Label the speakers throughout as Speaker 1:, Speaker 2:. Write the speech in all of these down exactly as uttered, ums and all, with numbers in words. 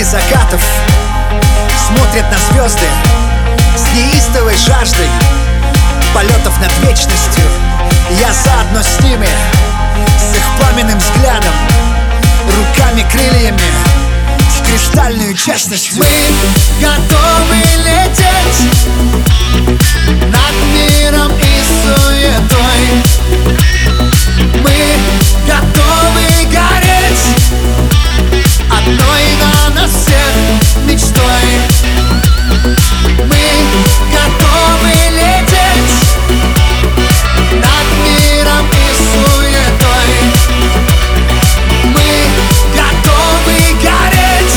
Speaker 1: рассвете закатов смотрят на звезды с неистовой жаждой полетов над вечностью. Я заодно с ними, с их пламенным взглядом, руками, крыльями, с кристальной честностью. Мы готовы лететь над миром и суетой. Мы готовы гореть одной на нас всех мечтой. Мы готовы лететь над миром и суетой. Мы готовы гореть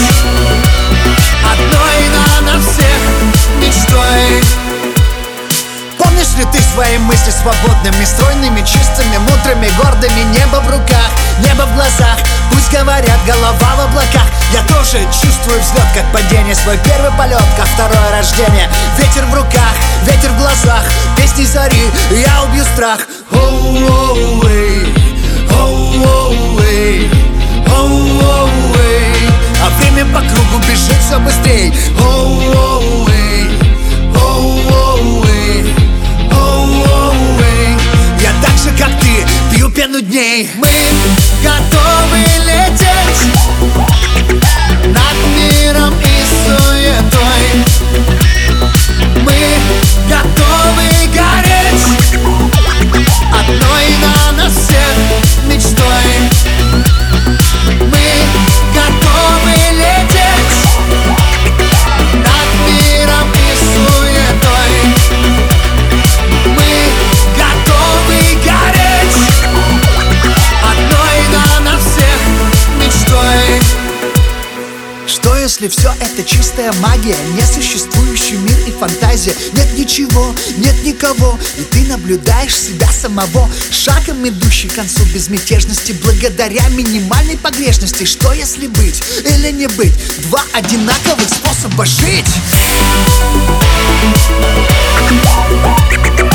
Speaker 1: одной на нас всех мечтой. Помнишь ли ты свои мысли свободными, стройными, чистыми, мудрыми, гордыми? Небо в руках, небо в глазах, пусть говорят, голова в облаках. Я тоже чувствую взлет, как падение, свой первый полет, как второе рождение. Ветер в руках, ветер в глазах, песни зари, я убью страх. А время по кругу бежит все быстрей. Я так же, как ты, пью пену дней. Мы готовы лететь над миром и суетой. Мы готовы гореть одной на нас всех мечтой. Мы готовы лететь над миром и суетой. Мы готовы гореть одной на нас всех мечтой. Что если все это чистая магия, несуществующий мир и фантазия? Нет ничего, нет никого, и ты наблюдаешь себя самого, шагом идущий к концу безмятежности, благодаря минимальной погрешности. Что если быть или не быть? Два одинаковых способа жить.